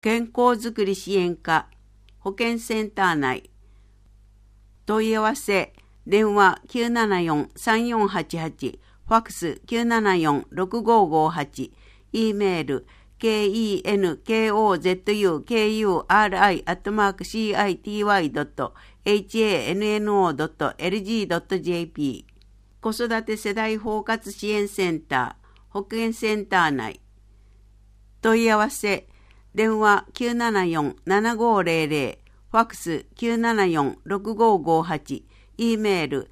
健康づくり支援課保健センター内。問い合わせ電話 974-3488 ファックス 974-6558 E メール kenkozukuri.city.hanno.lg.jp 子育て世代包括支援センター保健センター内。問い合わせ電話 974-7500 ファックス 974-6558 E メール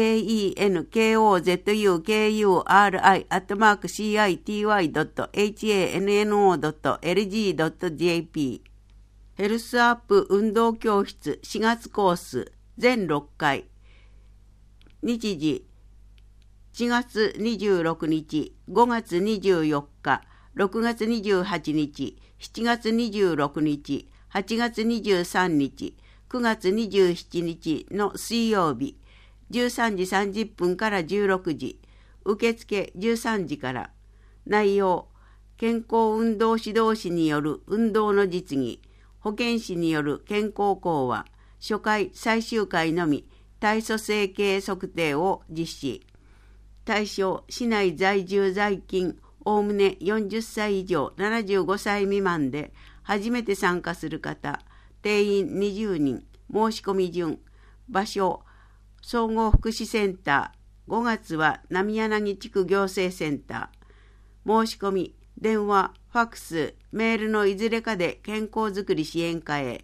kenkozukuri.city.hanno.lg.jp ヘルスアップ運動教室4月コース全6回。日時4月26日、5月24日、6月28日、7月26日、8月23日、9月27日の水曜日、13時30分から16時、受付13時から。内容、健康運動指導士による運動の実技、保健師による健康講話、初回最終回のみ体組成計測定を実施。対象、市内在住在勤、おおむね40歳以上75歳未満で初めて参加する方、定員20人、申し込み順。場所、総合福祉センター、5月は浪柳地区行政センター。申し込み、電話、ファックス、メールのいずれかで健康づくり支援課へ。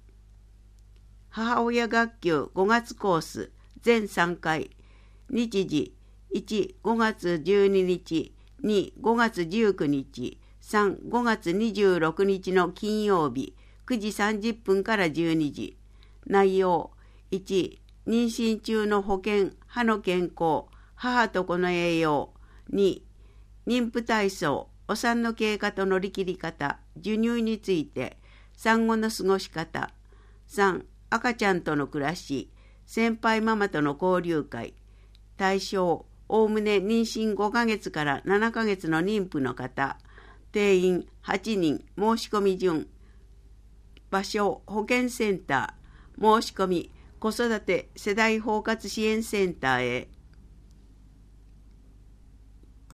母親学級5月コース全3回。日時1、5月12日、2、5月19日、3、5月26日の金曜日、9時30分から12時。内容、1、妊娠中の保健、歯の健康、母と子の栄養。2、妊婦体操、お産の経過と乗り切り方、授乳について、産後の過ごし方。3、赤ちゃんとの暮らし、先輩ママとの交流会。対象、おおむね妊娠5ヶ月から7ヶ月の妊婦の方。定員8人、申し込み順。場所、保健センター。申し込み、子育て世代包括支援センターへ。